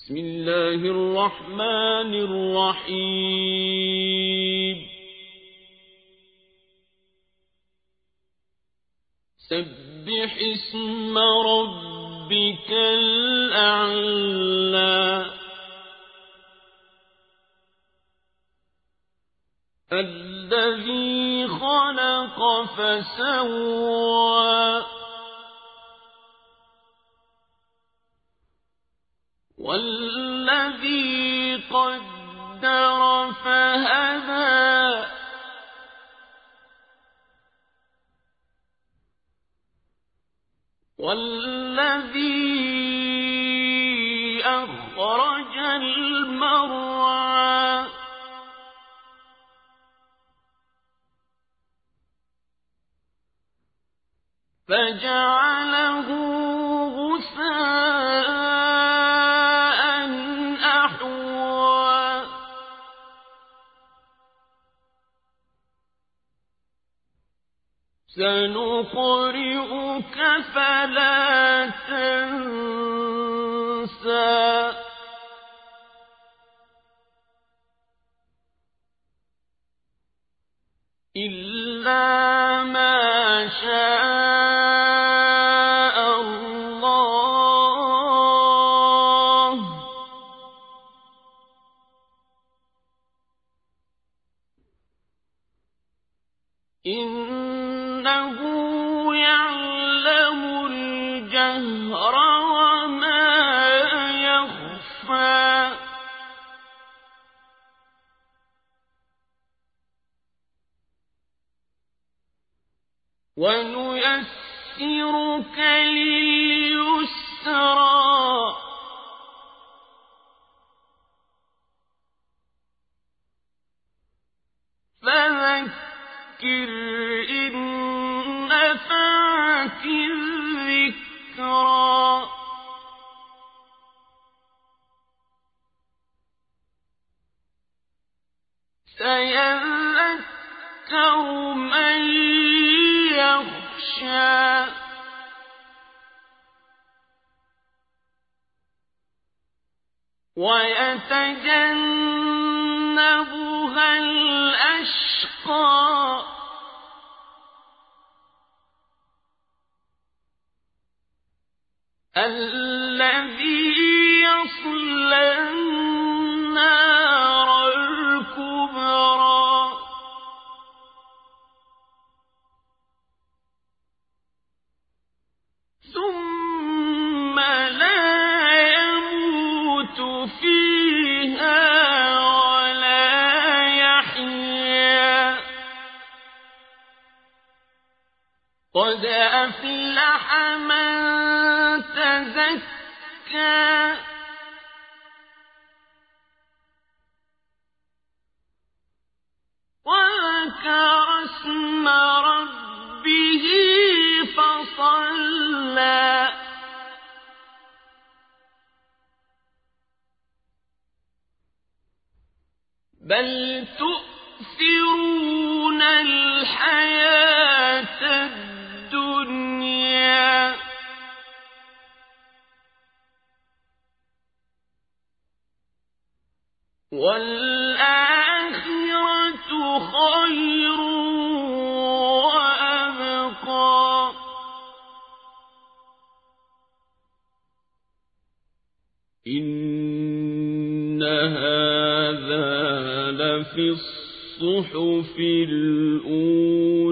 بسم الله الرحمن الرحيم سبح اسم ربك الأعلى الذي خلق فسوى والذي قدر فهدى والذي أخرج المرعى فجعله غثاء أحوى سنقرئك فلا تنسى إلا ما شاء الله إنه يعلم الجهر وما يخفى ونيسرك لليسرى فذكر إن نفعت الذكرى سيذكر من يخشى ويتجنبها الأشقى الذي يصلى النار الكبرى ثم لا يموت فيها ولا يحيا قد أفلح من تزكى وذكر اسم ربه فصلى بل تؤثرون الحياة الدنيا والآخرة خير وأبقى إن هذا لفي الصحف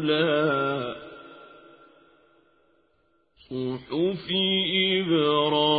الأولى صحف إبراهيم